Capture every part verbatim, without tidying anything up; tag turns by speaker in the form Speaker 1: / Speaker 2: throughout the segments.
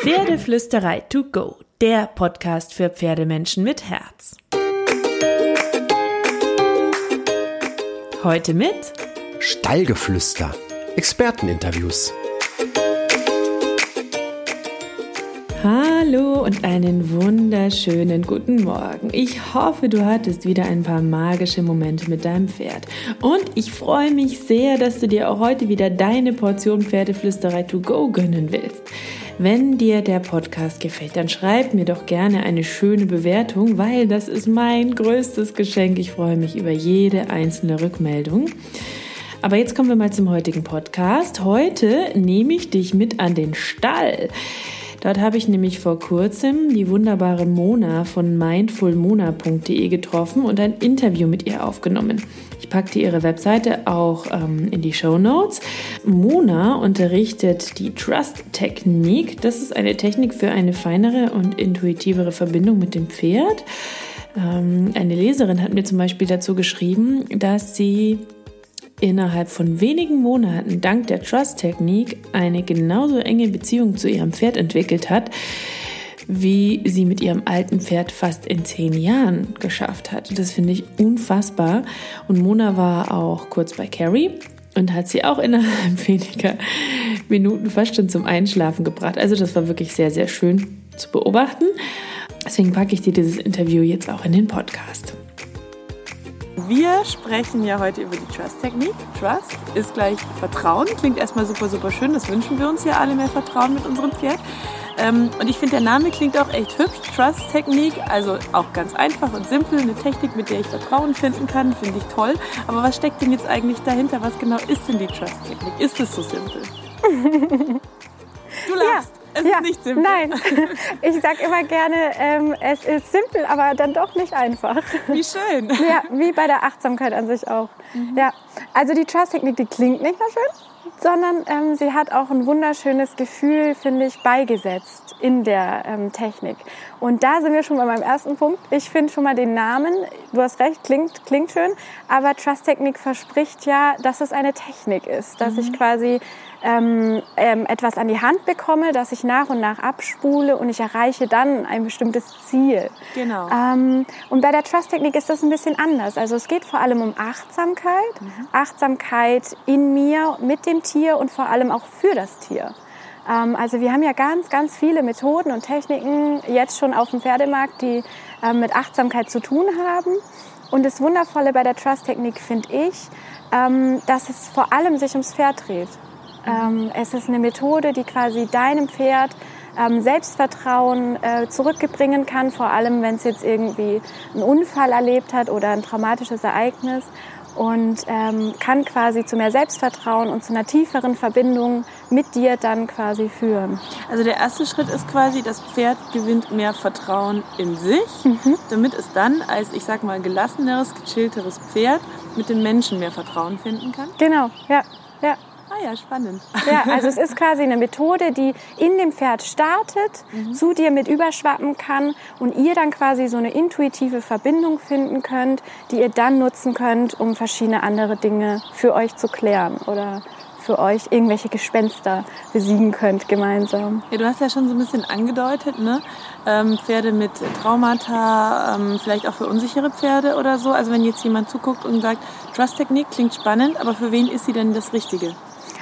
Speaker 1: Pferdeflüsterei to go, der Podcast für Pferdemenschen mit Herz. Heute mit
Speaker 2: Stallgeflüster, Experteninterviews.
Speaker 1: Hallo und einen wunderschönen guten Morgen. Ich hoffe, du hattest wieder ein paar magische Momente mit deinem Pferd. Und ich freue mich sehr, dass du dir auch heute wieder deine Portion Pferdeflüsterei to go gönnen willst. Wenn dir der Podcast gefällt, dann schreib mir doch gerne eine schöne Bewertung, weil das ist mein größtes Geschenk. Ich freue mich über jede einzelne Rückmeldung. Aber jetzt kommen wir mal zum heutigen Podcast. Heute nehme ich dich mit an den Stall. Dort habe ich nämlich vor kurzem die wunderbare Mona von mindful mona punkt de getroffen und ein Interview mit ihr aufgenommen. Ich packte ihre Webseite auch ähm, in die Shownotes. Mona unterrichtet die Trust-Technik. Das ist eine Technik für eine feinere und intuitivere Verbindung mit dem Pferd. Ähm, eine Leserin hat mir zum Beispiel dazu geschrieben, dass sie innerhalb von wenigen Monaten dank der Trust-Technik eine genauso enge Beziehung zu ihrem Pferd entwickelt hat, wie sie mit ihrem alten Pferd fast in zehn Jahren geschafft hat. Das finde ich unfassbar. Und Mona war auch kurz bei Carrie und hat sie auch innerhalb weniger Minuten fast schon zum Einschlafen gebracht. Also das war wirklich sehr, sehr schön zu beobachten. Deswegen packe ich dir dieses Interview jetzt auch in den Podcast. Wir sprechen ja heute über die Trust-Technik. Trust ist gleich Vertrauen. Klingt erstmal super, super schön. Das wünschen wir uns ja alle, mehr Vertrauen mit unserem Pferd. Und ich finde, der Name klingt auch echt hübsch. Trust-Technik, also auch ganz einfach und simpel. Eine Technik, mit der ich Vertrauen finden kann, finde ich toll. Aber was steckt denn jetzt eigentlich dahinter? Was genau ist denn die Trust-Technik? Ist es so simpel? Du lachst.
Speaker 3: Ja.
Speaker 1: Es
Speaker 3: ja,
Speaker 1: ist nicht simpel.
Speaker 3: Nein, ich sage immer gerne, ähm, es ist simpel, aber dann doch nicht einfach.
Speaker 1: Wie schön.
Speaker 3: Ja, wie bei der Achtsamkeit an sich auch. Mhm. Ja, also die Trust-Technik, die klingt nicht nur schön, sondern ähm, sie hat auch ein wunderschönes Gefühl, finde ich, beigesetzt in der ähm, Technik. Und da sind wir schon bei meinem ersten Punkt. Ich finde schon mal den Namen, du hast recht, klingt, klingt schön, aber Trust-Technik verspricht ja, dass es eine Technik ist, dass mhm. ich quasi Ähm, ähm, etwas an die Hand bekomme, das ich nach und nach abspule und ich erreiche dann ein bestimmtes Ziel.
Speaker 1: Genau.
Speaker 3: Ähm, und bei der Trust-Technik ist das ein bisschen anders. Also es geht vor allem um Achtsamkeit, mhm. Achtsamkeit in mir, mit dem Tier und vor allem auch für das Tier. Ähm, also wir haben ja ganz, ganz viele Methoden und Techniken jetzt schon auf dem Pferdemarkt, die ähm, mit Achtsamkeit zu tun haben. Und das Wundervolle bei der Trust-Technik finde ich, ähm, dass es vor allem sich ums Pferd dreht. Ähm, es ist eine Methode, die quasi deinem Pferd ähm, Selbstvertrauen äh, zurückbringen kann, vor allem wenn es jetzt irgendwie einen Unfall erlebt hat oder ein traumatisches Ereignis und ähm, kann quasi zu mehr Selbstvertrauen und zu einer tieferen Verbindung mit dir dann quasi führen.
Speaker 1: Also der erste Schritt ist quasi, das Pferd gewinnt mehr Vertrauen in sich, mhm. damit es dann als, ich sag mal, gelasseneres, gechillteres Pferd mit den Menschen mehr Vertrauen finden kann?
Speaker 3: Genau, ja, ja.
Speaker 1: Ah ja, spannend.
Speaker 3: Ja, also es ist quasi eine Methode, die in dem Pferd startet, mhm. zu dir mit überschwappen kann und ihr dann quasi so eine intuitive Verbindung finden könnt, die ihr dann nutzen könnt, um verschiedene andere Dinge für euch zu klären oder für euch irgendwelche Gespenster besiegen könnt gemeinsam.
Speaker 1: Ja, du hast ja schon so ein bisschen angedeutet, ne? Ähm, Pferde mit Traumata, ähm, vielleicht auch für unsichere Pferde oder so. Also wenn jetzt jemand zuguckt und sagt, Trust-Technik klingt spannend, aber für wen ist sie denn das Richtige?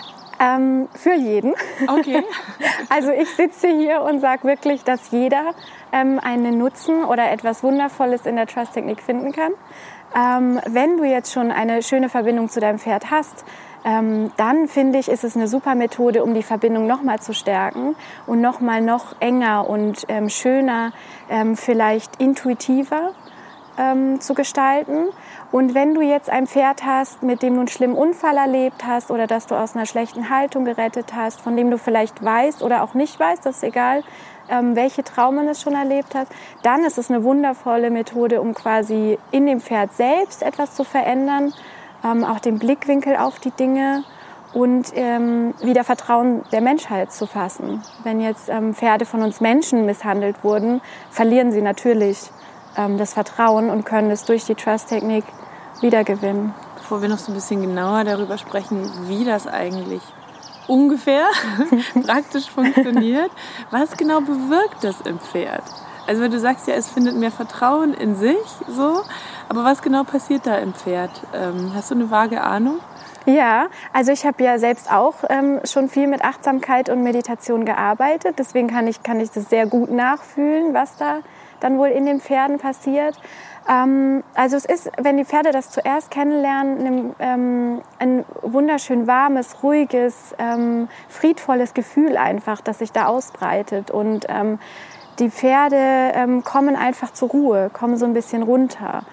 Speaker 3: Ähm, für jeden.
Speaker 1: Okay.
Speaker 3: Also ich sitze hier und sage wirklich, dass jeder ähm, einen Nutzen oder etwas Wundervolles in der Trust-Technik finden kann. Ähm, wenn du jetzt schon eine schöne Verbindung zu deinem Pferd hast, ähm, dann finde ich, ist es eine super Methode, um die Verbindung nochmal zu stärken und nochmal noch enger und ähm, schöner, ähm, vielleicht intuitiver ähm, zu gestalten. Und wenn du jetzt ein Pferd hast, mit dem du einen schlimmen Unfall erlebt hast oder das du aus einer schlechten Haltung gerettet hast, von dem du vielleicht weißt oder auch nicht weißt, das ist egal, ähm, welche Traumen es schon erlebt hat, dann ist es eine wundervolle Methode, um quasi in dem Pferd selbst etwas zu verändern, ähm, auch den Blickwinkel auf die Dinge und ähm, wieder Vertrauen der Menschheit zu fassen. Wenn jetzt ähm, Pferde von uns Menschen misshandelt wurden, verlieren sie natürlich ähm, das Vertrauen und können es durch die Trust-Technik wiedergewinnen.
Speaker 1: Bevor wir noch so ein bisschen genauer darüber sprechen, wie das eigentlich ungefähr praktisch funktioniert. Was genau bewirkt das im Pferd? Also wenn du sagst ja, es findet mehr Vertrauen in sich, so, aber was genau passiert da im Pferd? Ähm, hast du eine vage Ahnung?
Speaker 3: Ja, also ich habe ja selbst auch ähm, schon viel mit Achtsamkeit und Meditation gearbeitet. Deswegen kann ich, kann ich das sehr gut nachfühlen, was da dann wohl in den Pferden passiert. Ähm, also es ist, wenn die Pferde das zuerst kennenlernen, ein, ähm, ein wunderschön warmes, ruhiges, ähm, friedvolles Gefühl einfach, das sich da ausbreitet. Und ähm, die Pferde ähm, kommen einfach zur Ruhe, kommen so ein bisschen runter.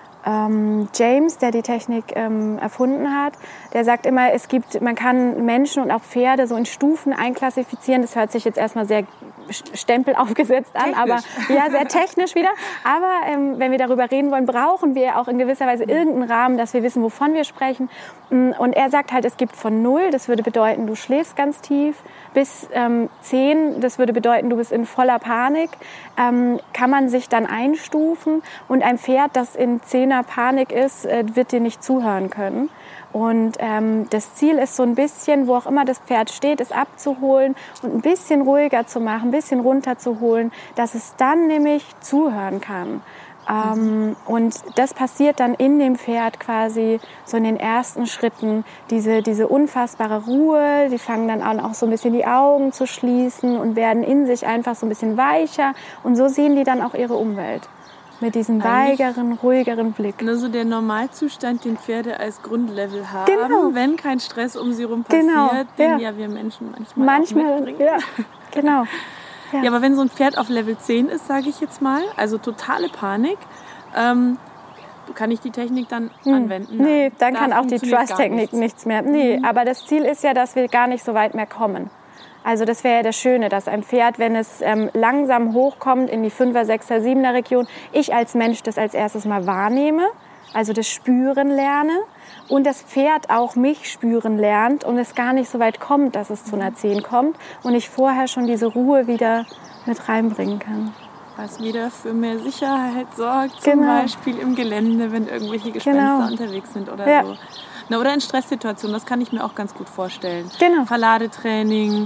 Speaker 3: Ähm, James, der die Technik ähm, erfunden hat, der sagt immer, es gibt, man kann Menschen und auch Pferde so in Stufen einklassifizieren. Das hört sich jetzt erstmal sehr Stempel aufgesetzt an, technisch. Aber ja, sehr technisch wieder. Aber ähm, wenn wir darüber reden wollen, brauchen wir auch in gewisser Weise irgendeinen Rahmen, dass wir wissen, wovon wir sprechen. Und er sagt halt, es gibt von null, das würde bedeuten, du schläfst ganz tief, bis ähm, zehn, das würde bedeuten, du bist in voller Panik, ähm, kann man sich dann einstufen. Und ein Pferd, das in zehner Panik ist, äh, wird dir nicht zuhören können. Und ähm, das Ziel ist so ein bisschen, wo auch immer das Pferd steht, es abzuholen und ein bisschen ruhiger zu machen, ein bisschen runterzuholen, dass es dann nämlich zuhören kann. Ähm, und das passiert dann in dem Pferd quasi so in den ersten Schritten, diese, diese unfassbare Ruhe, die fangen dann an auch so ein bisschen die Augen zu schließen und werden in sich einfach so ein bisschen weicher und so sehen die dann auch ihre Umwelt. Mit diesem weigeren, ruhigeren Blick.
Speaker 1: Nur so der Normalzustand, den Pferde als Grundlevel haben,
Speaker 3: genau.
Speaker 1: Wenn kein Stress um sie rum passiert,
Speaker 3: genau.
Speaker 1: den
Speaker 3: ja.
Speaker 1: ja wir Menschen manchmal,
Speaker 3: manchmal
Speaker 1: auch mitbringen.
Speaker 3: Ja, genau.
Speaker 1: Ja. ja, aber wenn so ein Pferd auf Level zehn ist, sage ich jetzt mal, also totale Panik, ähm, kann ich die Technik dann hm. anwenden?
Speaker 3: Nee, dann da kann auch die Trust-Technik nichts. nichts mehr. Nee, mhm. aber das Ziel ist ja, dass wir gar nicht so weit mehr kommen. Also das wäre ja das Schöne, dass ein Pferd, wenn es ähm, langsam hochkommt in die fünfer, sechser, siebener Region, ich als Mensch das als erstes mal wahrnehme, also das Spüren lerne und das Pferd auch mich spüren lernt und es gar nicht so weit kommt, dass es zu einer zehn kommt und ich vorher schon diese Ruhe wieder mit reinbringen kann.
Speaker 1: Was wieder für mehr Sicherheit sorgt,
Speaker 3: genau.
Speaker 1: zum Beispiel im Gelände, wenn irgendwelche Gespenster
Speaker 3: genau.
Speaker 1: unterwegs sind oder
Speaker 3: ja.
Speaker 1: so. Na, oder in Stresssituationen, das kann ich mir auch ganz gut vorstellen.
Speaker 3: Genau.
Speaker 1: Verladetraining,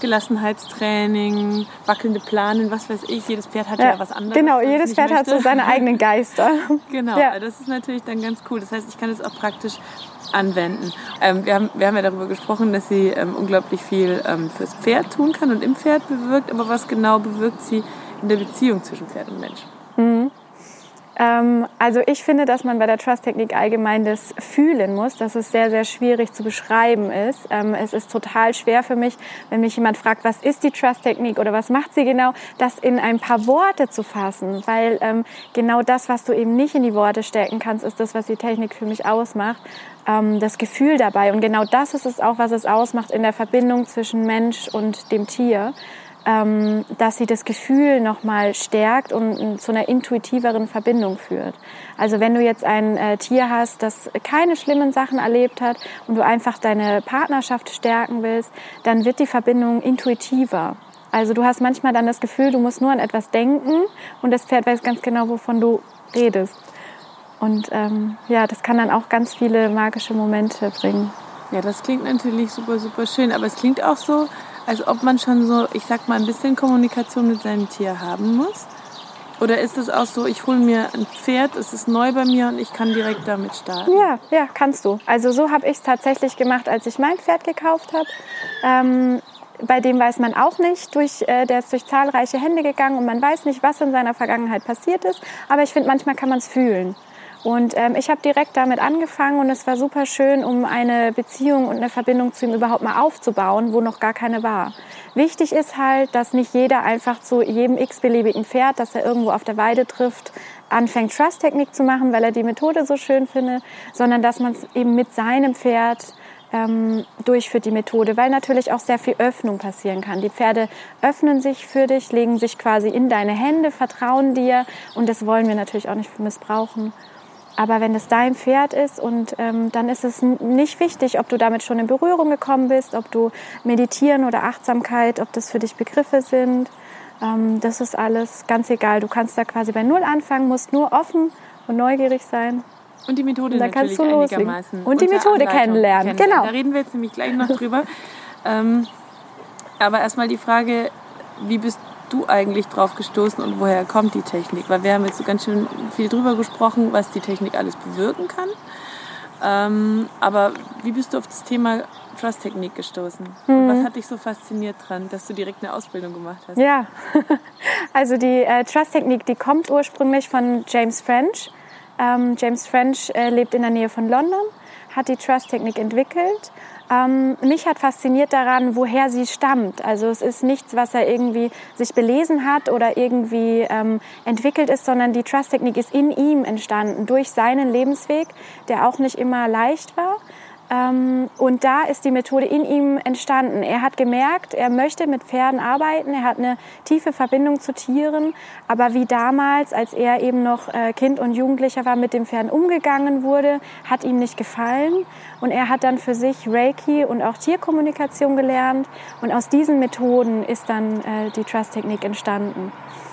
Speaker 1: Gelassenheitstraining, wackelnde Planen, was weiß ich. Jedes Pferd hat ja, ja was anderes.
Speaker 3: Genau, jedes Pferd möchte. hat so seine eigenen Geister.
Speaker 1: Genau, ja. Das ist natürlich dann ganz cool. Das heißt, ich kann es auch praktisch anwenden. Ähm, wir, haben, wir haben ja darüber gesprochen, dass sie ähm, unglaublich viel ähm, fürs Pferd tun kann und im Pferd bewirkt. Aber was genau bewirkt sie in der Beziehung zwischen Pferd und Mensch?
Speaker 3: Mhm. Also ich finde, dass man bei der Trust-Technik allgemein das fühlen muss, dass es sehr, sehr schwierig zu beschreiben ist. Es ist total schwer für mich, wenn mich jemand fragt, was ist die Trust-Technik oder was macht sie genau, das in ein paar Worte zu fassen. Weil genau das, was du eben nicht in die Worte stecken kannst, ist das, was die Technik für mich ausmacht. Das Gefühl dabei. Und genau das ist es auch, was es ausmacht in der Verbindung zwischen Mensch und dem Tier. Dass sie das Gefühl nochmal stärkt und zu einer intuitiveren Verbindung führt. Also wenn du jetzt ein äh, Tier hast, das keine schlimmen Sachen erlebt hat und du einfach deine Partnerschaft stärken willst, dann wird die Verbindung intuitiver. Also du hast manchmal dann das Gefühl, du musst nur an etwas denken und das Pferd weiß ganz genau, wovon du redest. Und ähm, ja, das kann dann auch ganz viele magische Momente bringen.
Speaker 1: Ja, das klingt natürlich super, super schön, aber es klingt auch so, als ob man schon so, ich sag mal, ein bisschen Kommunikation mit seinem Tier haben muss. Oder ist es auch so, ich hole mir ein Pferd, es ist neu bei mir und ich kann direkt damit starten?
Speaker 3: Ja, ja, kannst du. Also so habe ich es tatsächlich gemacht, als ich mein Pferd gekauft habe. Ähm, bei dem weiß man auch nicht, durch, äh, der ist durch zahlreiche Hände gegangen und man weiß nicht, was in seiner Vergangenheit passiert ist. Aber ich finde, manchmal kann man es fühlen. Und ähm, ich habe direkt damit angefangen und es war super schön, um eine Beziehung und eine Verbindung zu ihm überhaupt mal aufzubauen, wo noch gar keine war. Wichtig ist halt, dass nicht jeder einfach zu jedem x-beliebigen Pferd, das er irgendwo auf der Weide trifft, anfängt Trust-Technik zu machen, weil er die Methode so schön findet, sondern dass man es eben mit seinem Pferd ähm, durchführt, die Methode, weil natürlich auch sehr viel Öffnung passieren kann. Die Pferde öffnen sich für dich, legen sich quasi in deine Hände, vertrauen dir und das wollen wir natürlich auch nicht missbrauchen. Aber wenn es dein Pferd ist und ähm, dann ist es nicht wichtig, ob du damit schon in Berührung gekommen bist, ob du Meditieren oder Achtsamkeit, ob das für dich Begriffe sind. Ähm, das ist alles ganz egal. Du kannst da quasi bei Null anfangen, musst nur offen und neugierig sein.
Speaker 1: Und die Methode
Speaker 3: und
Speaker 1: natürlich einigermaßen.
Speaker 3: Und die Methode kennenlernen.
Speaker 1: kennenlernen.
Speaker 3: Genau.
Speaker 1: Da reden wir jetzt nämlich gleich noch drüber. Ähm, aber erstmal die Frage, wie bist du eigentlich drauf gestoßen und woher kommt die Technik? Weil wir haben jetzt so ganz schön viel drüber gesprochen, was die Technik alles bewirken kann. Ähm, aber wie bist du auf das Thema Trust-Technik gestoßen? Mhm. Und was hat dich so fasziniert dran, dass du direkt eine Ausbildung gemacht hast?
Speaker 3: Ja, also die äh, Trust-Technik, die kommt ursprünglich von James French. Ähm, James French äh, lebt in der Nähe von London, hat die Trust-Technik entwickelt. Ähm, mich hat fasziniert daran, woher sie stammt. Also es ist nichts, was er irgendwie sich belesen hat oder irgendwie ähm, entwickelt ist, sondern die Trust-Technik ist in ihm entstanden, durch seinen Lebensweg, der auch nicht immer leicht war. Ähm, und da ist die Methode in ihm entstanden. Er hat gemerkt, er möchte mit Pferden arbeiten, er hat eine tiefe Verbindung zu Tieren, aber wie damals, als er eben noch äh, Kind und Jugendlicher war, mit den Pferden umgegangen wurde, hat ihm nicht gefallen. Und er hat dann für sich Reiki und auch Tierkommunikation gelernt. Und aus diesen Methoden ist dann äh, die Trust-Technik entstanden.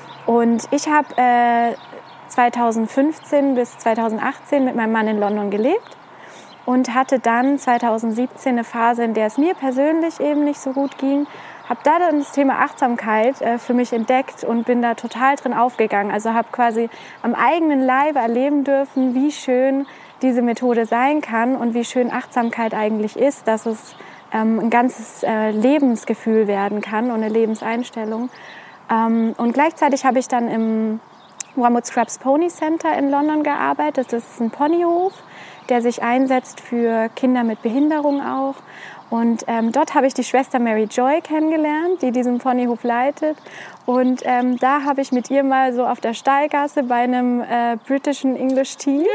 Speaker 3: Und ich habe äh, zweitausendfünfzehn bis zweitausendachtzehn mit meinem Mann in London gelebt. Und hatte dann zweitausendsiebzehn eine Phase, in der es mir persönlich eben nicht so gut ging. Habe da dann das Thema Achtsamkeit äh, für mich entdeckt und bin da total drin aufgegangen. Also habe quasi am eigenen Leibe erleben dürfen, wie schön diese Methode sein kann und wie schön Achtsamkeit eigentlich ist, dass es ähm, ein ganzes äh, Lebensgefühl werden kann und eine Lebenseinstellung. Ähm, und gleichzeitig habe ich dann im Wormwood Scrubs Pony Center in London gearbeitet. Das ist ein Ponyhof, der sich einsetzt für Kinder mit Behinderung auch. Und ähm, dort habe ich die Schwester Mary Joy kennengelernt, die diesen Ponyhof leitet. Und ähm, da habe ich mit ihr mal so auf der Stallgasse bei einem äh, britischen English Tea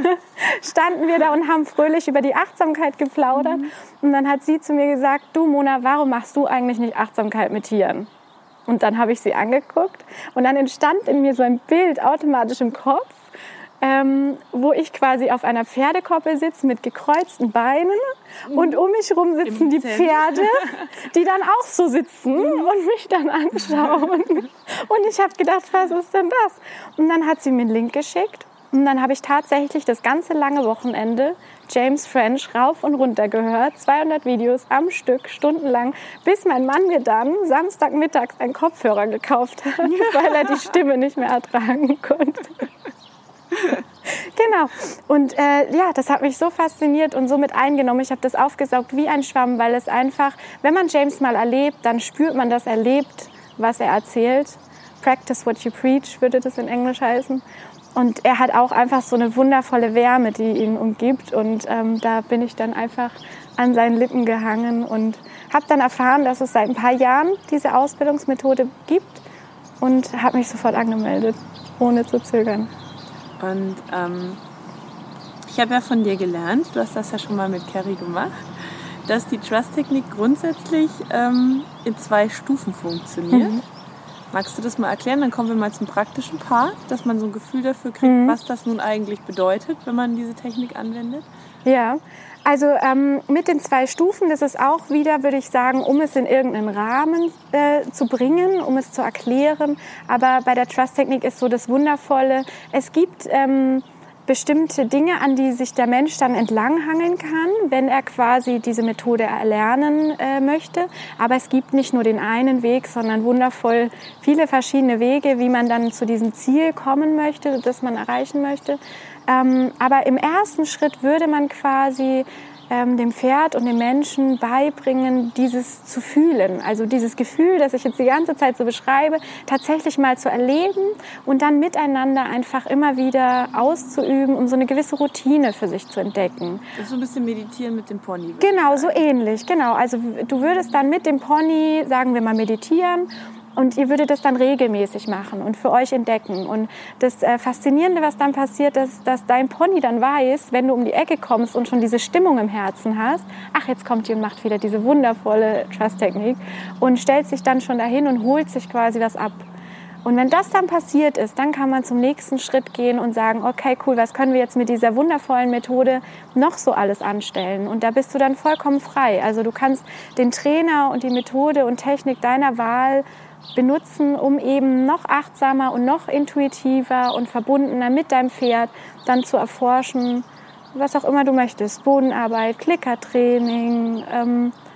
Speaker 3: standen wir da und haben fröhlich über die Achtsamkeit geplaudert. Mhm. Und dann hat sie zu mir gesagt, du Mona, warum machst du eigentlich nicht Achtsamkeit mit Tieren? Und dann habe ich sie angeguckt und dann entstand in mir so ein Bild automatisch im Kopf, Ähm, wo ich quasi auf einer Pferdekoppel sitze mit gekreuzten Beinen und um mich rum sitzen die Pferde, die dann auch so sitzen und mich dann anschauen. Und ich habe gedacht, was ist denn das? Und dann hat sie mir einen Link geschickt und dann habe ich tatsächlich das ganze lange Wochenende James French rauf und runter gehört, zweihundert Videos am Stück, stundenlang, bis mein Mann mir dann Samstagmittags einen Kopfhörer gekauft hat, weil er die Stimme nicht mehr ertragen konnte. Genau. Und äh, ja, das hat mich so fasziniert und so mit eingenommen. Ich habe das aufgesaugt wie ein Schwamm, weil es einfach, wenn man James mal erlebt, dann spürt man, dass er lebt, was er erzählt. Practice what you preach, würde das in Englisch heißen. Und er hat auch einfach so eine wundervolle Wärme, die ihn umgibt. Und ähm, da bin ich dann einfach an seinen Lippen gehangen und habe dann erfahren, dass es seit ein paar Jahren diese Ausbildungsmethode gibt und habe mich sofort angemeldet, ohne zu zögern.
Speaker 1: Und ähm, ich habe ja von dir gelernt, du hast das ja schon mal mit Carrie gemacht, dass die Trust-Technik grundsätzlich ähm, in zwei Stufen funktioniert. Mhm. Magst du das mal erklären? Dann kommen wir mal zum praktischen Part, dass man so ein Gefühl dafür kriegt, mhm. was das nun eigentlich bedeutet, wenn man diese Technik anwendet.
Speaker 3: Ja, also ähm, mit den zwei Stufen, das ist auch wieder, würde ich sagen, um es in irgendeinen Rahmen äh, zu bringen, um es zu erklären. Aber bei der Trust-Technik ist so das Wundervolle, es gibt ähm, bestimmte Dinge, an die sich der Mensch dann entlanghangeln kann, wenn er quasi diese Methode erlernen äh, möchte. Aber es gibt nicht nur den einen Weg, sondern wundervoll viele verschiedene Wege, wie man dann zu diesem Ziel kommen möchte, das man erreichen möchte. Ähm, aber im ersten Schritt würde man quasi ähm, dem Pferd und dem Menschen beibringen, dieses zu fühlen. Also dieses Gefühl, das ich jetzt die ganze Zeit so beschreibe, tatsächlich mal zu erleben und dann miteinander einfach immer wieder auszuüben, um so eine gewisse Routine für sich zu entdecken.
Speaker 1: Das ist so ein bisschen meditieren mit dem Pony.
Speaker 3: Genau, so ähnlich. Genau. Also du würdest dann mit dem Pony, sagen wir mal, meditieren. Und ihr würdet das dann regelmäßig machen und für euch entdecken. Und das äh, Faszinierende, was dann passiert, ist, dass dein Pony dann weiß, wenn du um die Ecke kommst und schon diese Stimmung im Herzen hast, ach, jetzt kommt die und macht wieder diese wundervolle Trust-Technik und stellt sich dann schon dahin und holt sich quasi was ab. Und wenn das dann passiert ist, dann kann man zum nächsten Schritt gehen und sagen, okay, cool, was können wir jetzt mit dieser wundervollen Methode noch so alles anstellen? Und da bist du dann vollkommen frei. Also du kannst den Trainer und die Methode und Technik deiner Wahl benutzen, um eben noch achtsamer und noch intuitiver und verbundener mit deinem Pferd dann zu erforschen, was auch immer du möchtest. Bodenarbeit, Klickertraining, ähm,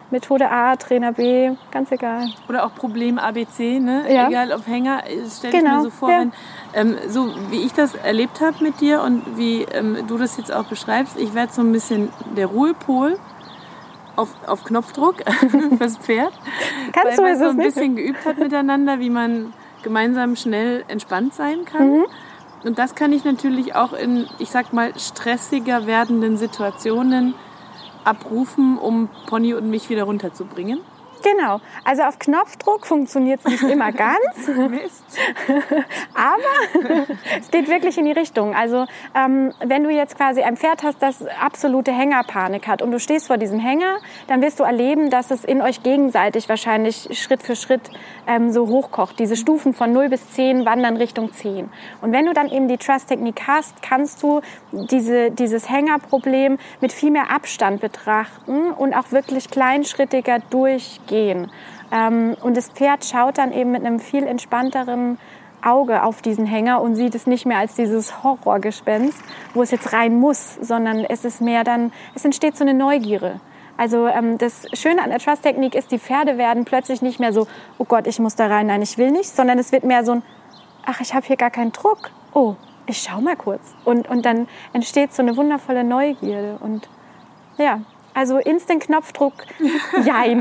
Speaker 3: Methode A, Trainer B, ganz egal.
Speaker 1: Oder auch Problem A B C, ne?
Speaker 3: Ja.
Speaker 1: Egal ob Hänger, stell
Speaker 3: Genau.
Speaker 1: ich mir so vor,
Speaker 3: Ja.
Speaker 1: wenn, ähm, so wie ich das erlebt habe mit dir und wie ähm, du das jetzt auch beschreibst, ich werde so ein bisschen der Ruhepol auf, auf Knopfdruck fürs Pferd.
Speaker 3: Kannst
Speaker 1: weil
Speaker 3: du
Speaker 1: man
Speaker 3: es
Speaker 1: so ein
Speaker 3: nicht?
Speaker 1: bisschen geübt hat miteinander, wie man gemeinsam schnell entspannt sein kann.
Speaker 3: Mhm.
Speaker 1: Und das kann ich natürlich auch in, ich sag mal, stressiger werdenden Situationen abrufen, um Pony und mich wieder runterzubringen.
Speaker 3: Genau, also auf Knopfdruck funktioniert es nicht immer ganz,
Speaker 1: Mist.
Speaker 3: aber es geht wirklich in die Richtung. Also ähm, wenn du jetzt quasi ein Pferd hast, das absolute Hängerpanik hat und du stehst vor diesem Hänger, dann wirst du erleben, dass es in euch gegenseitig wahrscheinlich Schritt für Schritt ähm, so hochkocht. Diese Stufen von null bis zehn wandern Richtung zehn. Und wenn du dann eben die Trust-Technik hast, kannst du diese, dieses Hängerproblem mit viel mehr Abstand betrachten und auch wirklich kleinschrittiger durchgehen. Ähm, und das Pferd schaut dann eben mit einem viel entspannteren Auge auf diesen Hänger und sieht es nicht mehr als dieses Horrorgespenst, wo es jetzt rein muss, sondern es ist mehr dann, es entsteht so eine Neugierde. Also ähm, das Schöne an der Trust-Technik ist, die Pferde werden plötzlich nicht mehr so, oh Gott, ich muss da rein, nein, ich will nicht, sondern es wird mehr so ein, ach, ich habe hier gar keinen Druck, oh, ich schau mal kurz. Und, und dann entsteht so eine wundervolle Neugierde und ja, also Instant-Knopfdruck, jein.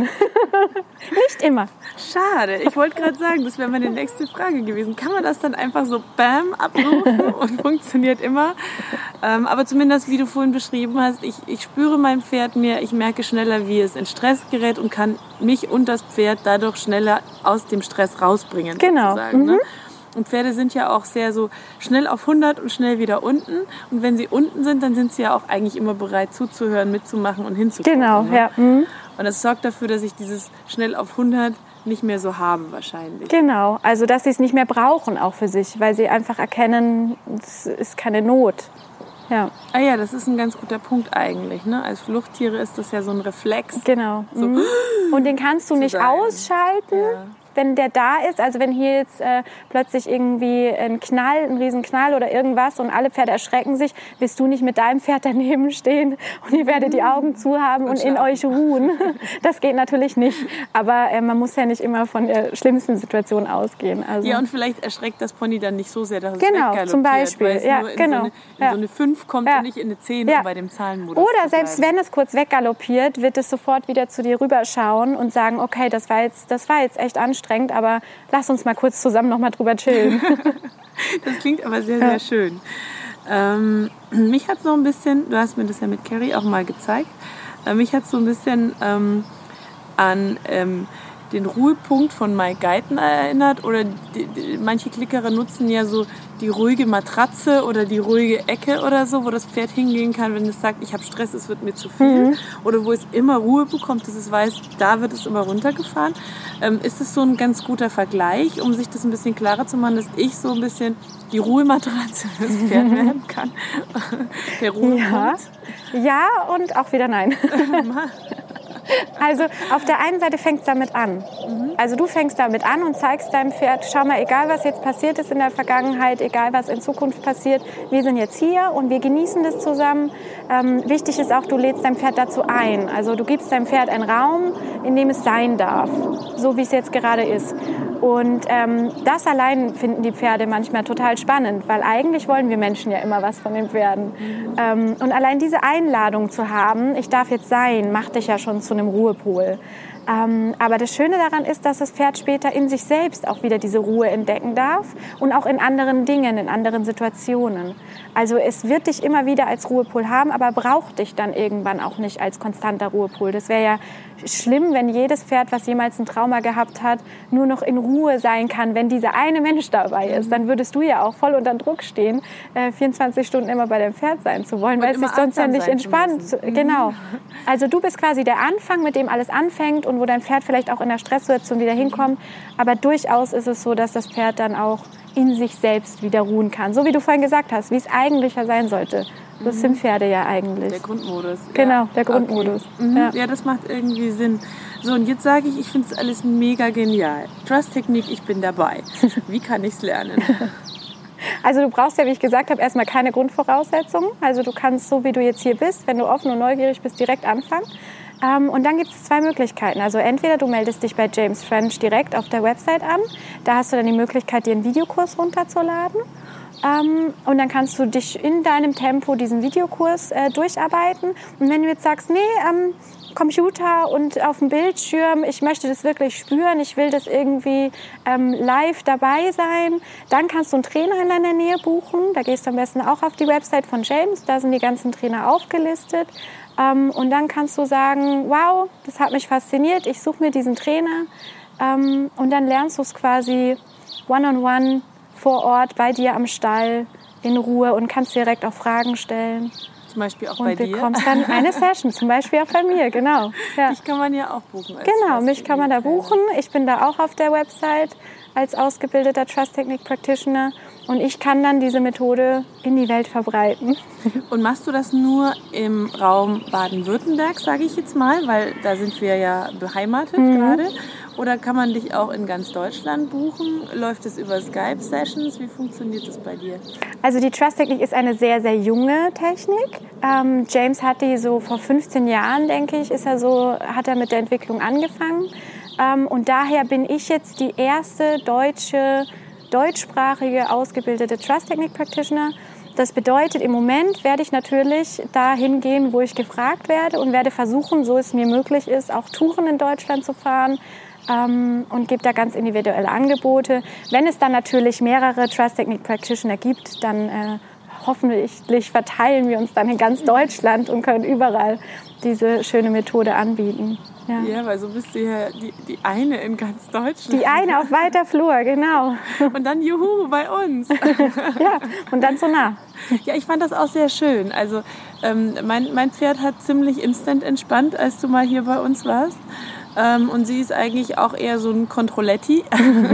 Speaker 3: Nicht immer.
Speaker 1: Schade, ich wollte gerade sagen, das wäre meine nächste Frage gewesen. Kann man das dann einfach so bam abrufen und funktioniert immer? Ähm, aber zumindest, wie du vorhin beschrieben hast, ich, ich spüre mein Pferd mehr, ich merke schneller, wie es in Stress gerät und kann mich und das Pferd dadurch schneller aus dem Stress rausbringen.
Speaker 3: Genau.
Speaker 1: Sozusagen,
Speaker 3: Mhm.
Speaker 1: ne? Und Pferde sind ja auch sehr so schnell auf hundert und schnell wieder unten. Und wenn sie unten sind, dann sind sie ja auch eigentlich immer bereit zuzuhören, mitzumachen und hinzugucken.
Speaker 3: Genau,
Speaker 1: ne?
Speaker 3: ja. Mhm.
Speaker 1: Und das sorgt dafür, dass ich dieses schnell auf hundert nicht mehr so habe wahrscheinlich.
Speaker 3: Genau, also dass sie es nicht mehr brauchen auch für sich, weil sie einfach erkennen, es ist keine Not. Ja,
Speaker 1: Ah ja, das ist ein ganz guter Punkt eigentlich. Ne? Als Fluchttiere ist das ja so ein Reflex.
Speaker 3: genau. Mhm. Und den kannst du nicht
Speaker 1: sein.
Speaker 3: ausschalten,
Speaker 1: Ja.
Speaker 3: wenn der da ist. Also wenn hier jetzt äh, plötzlich irgendwie ein Knall, ein Riesenknall oder irgendwas und alle Pferde erschrecken sich, wirst du nicht mit deinem Pferd daneben stehen und ihr werdet die Augen zu haben und,
Speaker 1: Und
Speaker 3: in
Speaker 1: schlafen.
Speaker 3: euch ruhen. Das geht natürlich nicht. Aber äh, man muss ja nicht immer von der schlimmsten Situation ausgehen. Also,
Speaker 1: Ja, und vielleicht erschreckt das Pony dann nicht so sehr, dass es
Speaker 3: Genau,
Speaker 1: weggaloppiert,
Speaker 3: zum Beispiel.
Speaker 1: weil es
Speaker 3: Ja,
Speaker 1: nur in,
Speaker 3: genau.
Speaker 1: so, eine, in
Speaker 3: Ja.
Speaker 1: so eine fünf kommt
Speaker 3: Ja.
Speaker 1: und nicht in eine zehn,
Speaker 3: Ja.
Speaker 1: um bei dem Zahlenmodus
Speaker 3: Oder
Speaker 1: zu
Speaker 3: selbst
Speaker 1: bleiben.
Speaker 3: wenn es kurz weggaloppiert, wird es sofort wieder zu dir rüberschauen und sagen, okay, das war jetzt, das war jetzt echt anstrengend, aber lass uns mal kurz zusammen noch mal drüber chillen.
Speaker 1: Das klingt aber sehr, sehr schön. Ähm, mich hat so ein bisschen, du hast mir das ja mit Carrie auch mal gezeigt, äh, mich hat so ein bisschen ähm, an ähm, den Ruhepunkt von Mike Guyton erinnert. Oder die, die, manche Klickerer nutzen ja so die ruhige Matratze oder die ruhige Ecke oder so, wo das Pferd hingehen kann, wenn es sagt, ich habe Stress, es wird mir zu viel. Mhm. Oder wo es immer Ruhe bekommt, dass es weiß, da wird es immer runtergefahren. Ähm, ist das so ein ganz guter Vergleich, um sich das ein bisschen klarer zu machen, dass ich so ein bisschen die Ruhematratze fürs Pferd werden kann? Der Ruhepunkt?
Speaker 3: Ja. Ja und auch wieder nein. Also auf der einen Seite fängt es damit an. Also du fängst damit an und zeigst deinem Pferd, schau mal, egal was jetzt passiert ist in der Vergangenheit, egal was in Zukunft passiert, wir sind jetzt hier und wir genießen das zusammen. Ähm, wichtig ist auch, du lädst dein Pferd dazu ein. Also du gibst deinem Pferd einen Raum, in dem es sein darf, so wie es jetzt gerade ist. Und ähm, das allein finden die Pferde manchmal total spannend, weil eigentlich wollen wir Menschen ja immer was von den Pferden. Ähm, und allein diese Einladung zu haben, ich darf jetzt sein, macht dich ja schon zu einem Ruhepol. Ähm, aber das Schöne daran ist, dass das Pferd später in sich selbst auch wieder diese Ruhe entdecken darf und auch in anderen Dingen, in anderen Situationen. Also es wird dich immer wieder als Ruhepol haben, aber braucht dich dann irgendwann auch nicht als konstanter Ruhepol. Das wäre ja schlimm, wenn jedes Pferd, was jemals ein Trauma gehabt hat, nur noch in Ruhe sein kann, wenn dieser eine Mensch dabei ist. Dann würdest du ja auch voll unter Druck stehen, äh, vierundzwanzig Stunden immer bei deinem Pferd sein zu wollen,
Speaker 1: Und
Speaker 3: weil es sich
Speaker 1: immer
Speaker 3: sonst ja
Speaker 1: achtsam
Speaker 3: nicht
Speaker 1: sein
Speaker 3: entspannt.
Speaker 1: zu müssen.
Speaker 3: Genau. Also du bist quasi der Anfang, mit dem alles anfängt und wo dein Pferd vielleicht auch in der Stresssituation wieder hinkommt. Aber durchaus ist es so, dass das Pferd dann auch in sich selbst wieder ruhen kann. So wie du vorhin gesagt hast, wie es eigentlich ja sein sollte. Das sind Pferde ja eigentlich.
Speaker 1: Der Grundmodus.
Speaker 3: Genau,
Speaker 1: ja.
Speaker 3: der Grundmodus.
Speaker 1: Okay. Mhm.
Speaker 3: Ja.
Speaker 1: Ja, das macht irgendwie Sinn. So, und jetzt sage ich, ich finde es alles mega genial. Trust-Technik, ich bin dabei. Wie kann ich es lernen?
Speaker 3: Also du brauchst ja, wie ich gesagt habe, erstmal keine Grundvoraussetzungen. Also du kannst, so wie du jetzt hier bist, wenn du offen und neugierig bist, direkt anfangen. Ähm, und dann gibt es zwei Möglichkeiten. Also entweder du meldest dich bei James French direkt auf der Website an. Da hast du dann die Möglichkeit, dir einen Videokurs runterzuladen. Ähm, und dann kannst du dich in deinem Tempo diesen Videokurs äh, durcharbeiten. Und wenn du jetzt sagst, nee, ähm, Computer und auf dem Bildschirm, ich möchte das wirklich spüren, ich will das irgendwie ähm, live dabei sein, dann kannst du einen Trainer in deiner Nähe buchen. Da gehst du am besten auch auf die Website von James, da sind die ganzen Trainer aufgelistet. Ähm, und dann kannst du sagen, wow, das hat mich fasziniert, ich suche mir diesen Trainer. Ähm, und dann lernst du es quasi one-on-one vor Ort bei dir am Stall in Ruhe und kannst direkt auch Fragen stellen.
Speaker 1: Zum Beispiel auch
Speaker 3: und
Speaker 1: bei dir?
Speaker 3: Und bekommst dann eine Session, zum Beispiel auch bei mir, genau. Ja.
Speaker 1: Dich kann man ja auch buchen.
Speaker 3: Genau, mich kann man da buchen. Ich bin da auch auf der Website als ausgebildeter Trust Technique Practitioner und ich kann dann diese Methode in die Welt verbreiten.
Speaker 1: Und machst du das nur im Raum Baden-Württemberg, sage ich jetzt mal, weil da sind wir ja beheimatet mhm. gerade? Oder kann man dich auch in ganz Deutschland buchen? Läuft es über Skype-Sessions? Wie funktioniert das bei dir?
Speaker 3: Also die Trust-Technik ist eine sehr, sehr junge Technik. Ähm, James hat die so vor fünfzehn Jahren, denke ich, ist er so, hat er mit der Entwicklung angefangen. Ähm, und daher bin ich jetzt die erste deutsche, deutschsprachige, ausgebildete Trust-Technik-Practitioner. Das bedeutet, im Moment werde ich natürlich dahin gehen, wo ich gefragt werde und werde versuchen, so es mir möglich ist, auch Touren in Deutschland zu fahren. Ähm, und gebe da ganz individuelle Angebote. Wenn es dann natürlich mehrere Trust Technique Practitioner gibt, dann äh, hoffentlich verteilen wir uns dann in ganz Deutschland und können überall diese schöne Methode anbieten.
Speaker 1: Ja, ja, weil so bist du ja die, die eine in ganz Deutschland.
Speaker 3: Die eine auf weiter Flur, genau.
Speaker 1: Und dann juhu, bei uns.
Speaker 3: Ja, und dann so nah.
Speaker 1: Ja, ich fand das auch sehr schön. Also ähm, mein, mein Pferd hat ziemlich instant entspannt, als du mal hier bei uns warst. Ähm, und sie ist eigentlich auch eher so ein Controletti.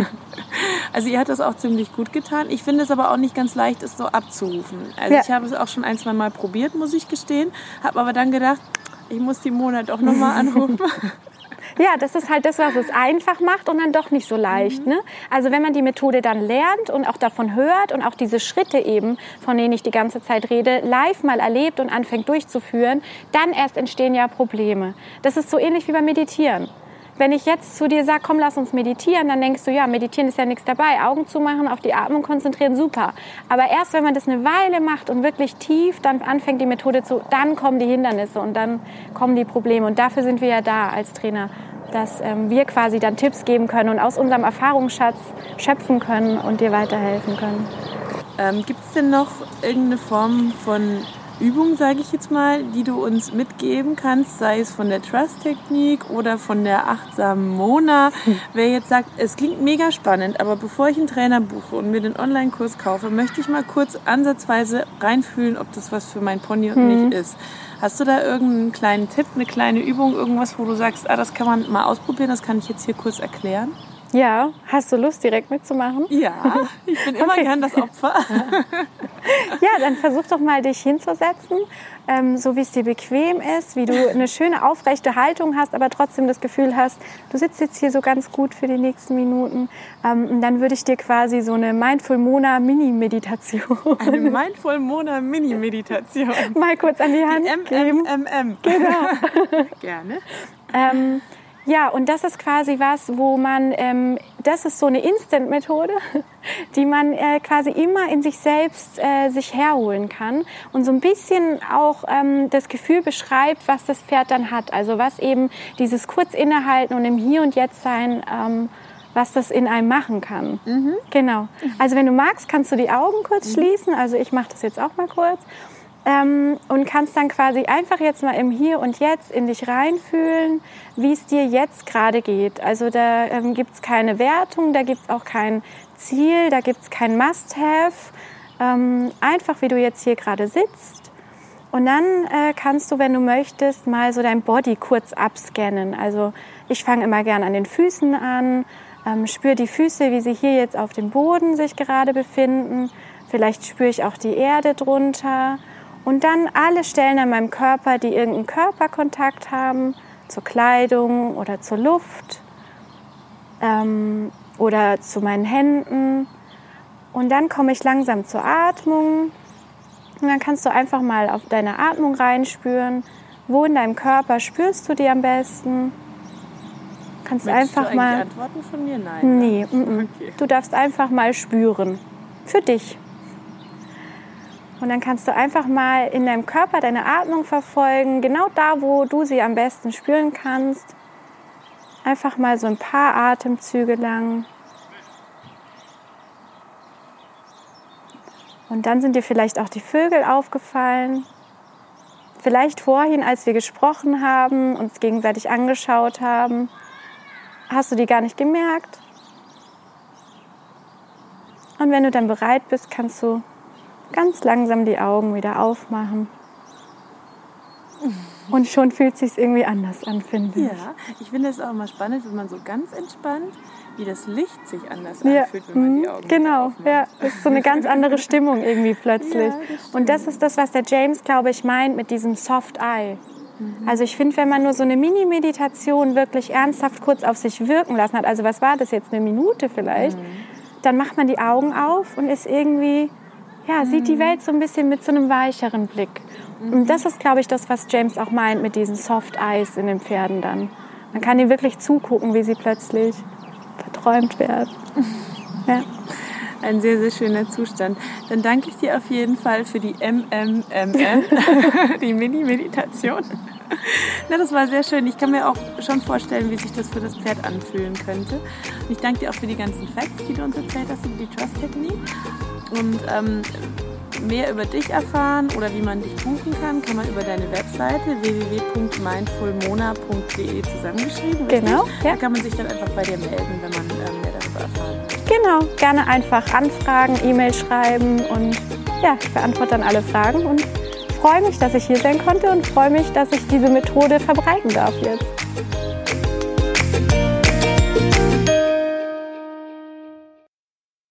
Speaker 1: Also ihr hat das auch ziemlich gut getan. Ich finde es aber auch nicht ganz leicht, es so abzurufen. Also ja. Ich habe es auch schon ein, zwei Mal probiert, muss ich gestehen. Habe aber dann gedacht, ich muss die Mona doch nochmal anrufen.
Speaker 3: Ja, das ist halt das, was es einfach macht und dann doch nicht so leicht. Mhm. Ne? Also wenn man die Methode dann lernt und auch davon hört und auch diese Schritte eben, von denen ich die ganze Zeit rede, live mal erlebt und anfängt durchzuführen, dann erst entstehen ja Probleme. Das ist so ähnlich wie beim Meditieren. Wenn ich jetzt zu dir sage, komm, lass uns meditieren, dann denkst du, ja, meditieren ist ja nichts dabei. Augen zumachen, auf die Atmung konzentrieren, super. Aber erst, wenn man das eine Weile macht und wirklich tief dann anfängt, die Methode zu, dann kommen die Hindernisse und dann kommen die Probleme. Und dafür sind wir ja da als Trainer, dass ähm, wir quasi dann Tipps geben können und aus unserem Erfahrungsschatz schöpfen können und dir weiterhelfen können.
Speaker 1: Ähm, gibt es denn noch irgendeine Form von Übung, sage ich jetzt mal, die du uns mitgeben kannst, sei es von der Trust-Technik oder von der achtsamen Mona. Hm. Wer jetzt sagt, es klingt mega spannend, aber bevor ich einen Trainer buche und mir den Online-Kurs kaufe, möchte ich mal kurz ansatzweise reinfühlen, ob das was für mein Pony und
Speaker 3: hm.
Speaker 1: mich ist. Hast du da irgendeinen kleinen Tipp, eine kleine Übung, irgendwas, wo du sagst, ah, das kann man mal ausprobieren, das kann ich jetzt hier kurz erklären?
Speaker 3: Ja, hast du Lust, direkt mitzumachen?
Speaker 1: Ja, ich bin immer okay. gern das Opfer.
Speaker 3: Ja, dann versuch doch mal, dich hinzusetzen, ähm, so wie es dir bequem ist, wie du eine schöne aufrechte Haltung hast, aber trotzdem das Gefühl hast, du sitzt jetzt hier so ganz gut für die nächsten Minuten. Ähm, und dann würde ich dir quasi so eine Mindful Mona Mini-Meditation.
Speaker 1: Eine Mindful Mona Mini-Meditation.
Speaker 3: Mal kurz an die Hand
Speaker 1: die
Speaker 3: geben.
Speaker 1: M M M.
Speaker 3: Genau.
Speaker 1: Gerne.
Speaker 3: Ähm, Ja, und das ist quasi was, wo man, ähm, das ist so eine Instant-Methode, die man äh, quasi immer in sich selbst äh, sich herholen kann und so ein bisschen auch ähm, das Gefühl beschreibt, was das Pferd dann hat. Also was eben dieses kurz innehalten und im Hier und Jetzt sein, ähm, was das in einem machen kann. Mhm. Genau. Also wenn du magst, kannst du die Augen kurz mhm. schließen. Also ich mache das jetzt auch mal kurz. Ähm, und kannst dann quasi einfach jetzt mal im Hier und Jetzt in dich reinfühlen, wie es dir jetzt gerade geht. Also da ähm, gibt es keine Wertung, da gibt es auch kein Ziel, da gibt es kein Must-Have. Ähm, einfach wie du jetzt hier gerade sitzt. Und dann äh, kannst du, wenn du möchtest, mal so dein Body kurz abscannen. Also ich fange immer gern an den Füßen an, ähm, spüre die Füße, wie sie hier jetzt auf dem Boden sich gerade befinden. Vielleicht spüre ich auch die Erde drunter. Und dann alle Stellen an meinem Körper, die irgendeinen Körperkontakt haben, zur Kleidung oder zur Luft ähm, oder zu meinen Händen. Und dann komme ich langsam zur Atmung. Und dann kannst du einfach mal auf deine Atmung reinspüren, Wo in deinem Körper spürst du die am besten? Kannst
Speaker 1: Möchtest
Speaker 3: einfach
Speaker 1: du
Speaker 3: mal.
Speaker 1: Antworten von mir? Nein.
Speaker 3: Nee, ne?
Speaker 1: Okay.
Speaker 3: Du darfst einfach mal spüren. Für dich. Und dann kannst du einfach mal in deinem Körper deine Atmung verfolgen, genau da, wo du sie am besten spüren kannst. Einfach mal so ein paar Atemzüge lang. Und dann sind dir vielleicht auch die Vögel aufgefallen. Vielleicht vorhin, als wir gesprochen haben, uns gegenseitig angeschaut haben, hast du die gar nicht gemerkt. Und wenn du dann bereit bist, kannst du ganz langsam die Augen wieder aufmachen. Und schon fühlt es sich irgendwie anders an, finde ich.
Speaker 1: Ja, ich finde es auch immer spannend, wenn man so ganz entspannt, wie das Licht sich anders
Speaker 3: Ja,
Speaker 1: anfühlt, wenn man die Augen
Speaker 3: genau,
Speaker 1: aufmacht.
Speaker 3: ja, das ist so eine ganz andere Stimmung irgendwie plötzlich.
Speaker 1: Ja, das
Speaker 3: und das ist das, was der James, glaube ich, meint mit diesem Soft Eye. Mhm. Also ich finde, wenn man nur so eine Mini-Meditation wirklich ernsthaft kurz auf sich wirken lassen hat, also was war das jetzt, eine Minute vielleicht, mhm. dann macht man die Augen auf und ist irgendwie, ja, sieht die Welt so ein bisschen mit so einem weicheren Blick. Mhm. Und das ist, glaube ich, das, was James auch meint mit diesen Soft Eyes in den Pferden dann. Man kann ihnen wirklich zugucken, wie sie plötzlich verträumt werden. Ja.
Speaker 1: Ein sehr, sehr schöner Zustand. Dann danke ich dir auf jeden Fall für die M M M M, die Mini-Meditation. Na, das war sehr schön. Ich kann mir auch schon vorstellen, wie sich das für das Pferd anfühlen könnte. Und ich danke dir auch für die ganzen Facts, die du uns erzählt hast über die Trust-Technik. Und ähm, mehr über dich erfahren oder wie man dich buchen kann, kann man über deine Webseite w w w punkt mindfulmona punkt d e zusammengeschrieben.
Speaker 3: Genau. Ja.
Speaker 1: Da kann man sich dann einfach bei dir melden, wenn man ähm, mehr darüber erfahren will.
Speaker 3: Genau, gerne einfach anfragen, E-Mail schreiben und ja, ich beantworte dann alle Fragen und freue mich, dass ich hier sein konnte und freue mich, dass ich diese Methode verbreiten darf jetzt.